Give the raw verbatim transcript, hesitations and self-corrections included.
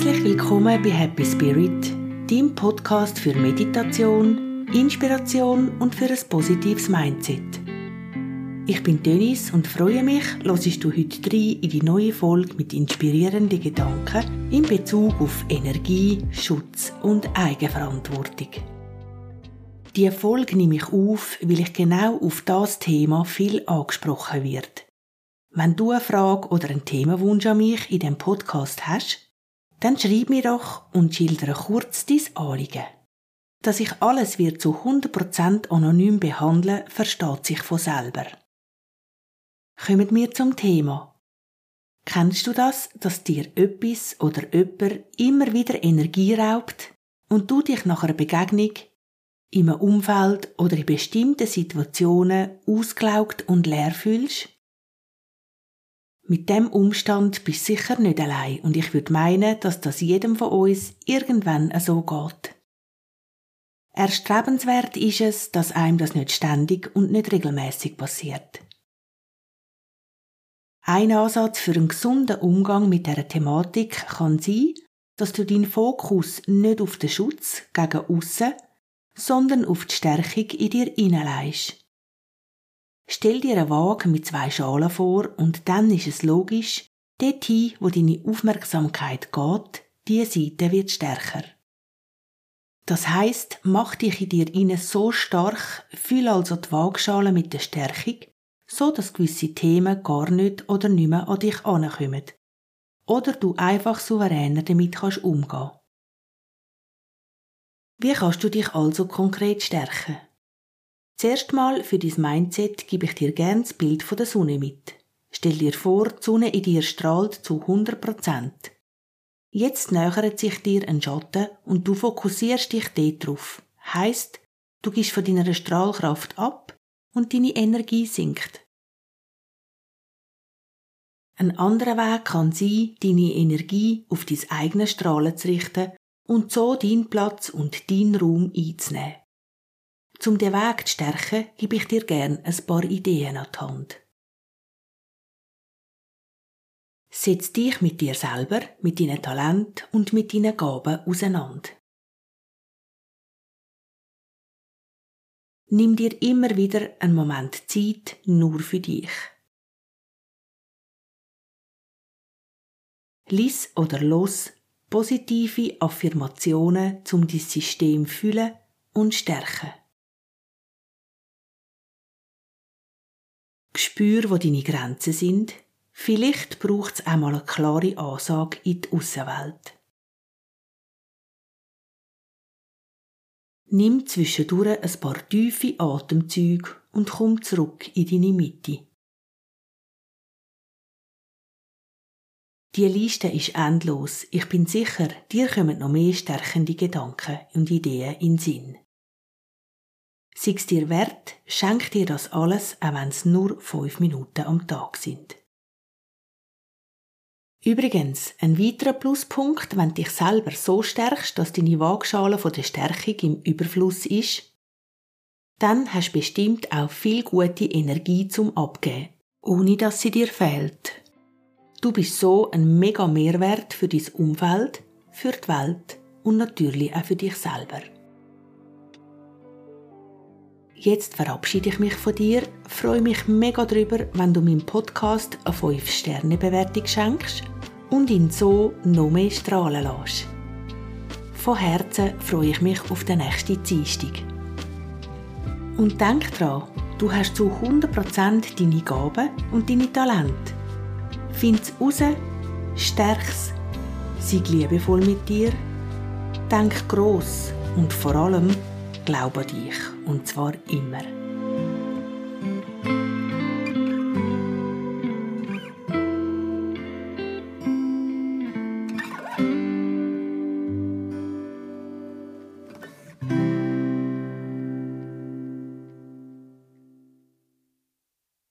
Herzlich willkommen bei Happy Spirit, deinem Podcast für Meditation, Inspiration und für ein positives Mindset. Ich bin Denise und freue mich, hörst du heute rein in die neue Folge mit inspirierenden Gedanken in Bezug auf Energie, Schutz und Eigenverantwortung. Diese Folge nehme ich auf, weil ich genau auf das Thema viel angesprochen wird. Wenn du eine Frage oder einen Themenwunsch an mich in diesem Podcast hast, dann schreib mir doch und schildere kurz dein Anliegen. Dass ich alles wird zu hundert Prozent anonym behandeln, versteht sich von selber. Kommen wir zum Thema. Kennst du das, dass dir etwas oder jemand immer wieder Energie raubt und du dich nach einer Begegnung, in einem Umfeld oder in bestimmten Situationen ausgelaugt und leer fühlst? Mit dem Umstand bist du sicher nicht allein und ich würde meinen, dass das jedem von uns irgendwann so geht. Erstrebenswert ist es, dass einem das nicht ständig und nicht regelmäßig passiert. Ein Ansatz für einen gesunden Umgang mit dieser Thematik kann sein, dass du deinen Fokus nicht auf den Schutz gegen aussen, sondern auf die Stärkung in dir hineinlegst. Stell dir eine Waage mit zwei Schalen vor und dann ist es logisch, dorthin, wo deine Aufmerksamkeit geht, diese Seite wird stärker. Das heisst, mach dich in dir innen so stark, fühl also die Waagschale mit der Stärkung, so dass gewisse Themen gar nicht oder nicht mehr an dich herankommen. Oder du einfach souveräner damit kannst umgehen. Wie kannst du dich also konkret stärken? Zuerst mal für dein Mindset gebe ich dir gerne das Bild von der Sonne mit. Stell dir vor, die Sonne in dir strahlt zu hundert Prozent. Jetzt nähert sich dir ein Schatten und du fokussierst dich dort drauf. Heisst, du gehst von deiner Strahlkraft ab und deine Energie sinkt. Ein anderer Weg kann sein, deine Energie auf dein eigenes Strahlen zu richten und so deinen Platz und deinen Raum einzunehmen. Um den Weg zu stärken, gebe ich dir gerne ein paar Ideen an die Hand. Setz dich mit dir selber, mit deinen Talenten und mit deinen Gaben auseinander. Nimm dir immer wieder einen Moment Zeit nur für dich. Lies oder los positive Affirmationen, um dein System zu fühlen und stärken. Spür, wo deine Grenzen sind. Vielleicht braucht es einmal eine klare Ansage in die Aussenwelt. Nimm zwischendurch ein paar tiefe Atemzüge und komm zurück in deine Mitte. Die Liste ist endlos. Ich bin sicher, dir kommen noch mehr stärkende Gedanken und Ideen in den Sinn. Sei es dir wert, schenk dir das alles, auch wenn es nur fünf Minuten am Tag sind. Übrigens, ein weiterer Pluspunkt, wenn du dich selber so stärkst, dass deine Waagschale von der Stärkung im Überfluss ist, dann hast du bestimmt auch viel gute Energie zum Abgeben, ohne dass sie dir fehlt. Du bist so ein mega Mehrwert für dein Umfeld, für die Welt und natürlich auch für dich selber. Jetzt verabschiede ich mich von dir, freue mich mega darüber, wenn du meinem Podcast eine fünf Sterne Bewertung schenkst und ihn so noch mehr strahlen lässt. Von Herzen freue ich mich auf den nächsten Dienstag. Und denk dran, du hast zu hundert Prozent deine Gaben und deine Talente. Find's raus, stärk's, sei liebevoll mit dir, denk gross und vor allem glaub an dich, und zwar immer.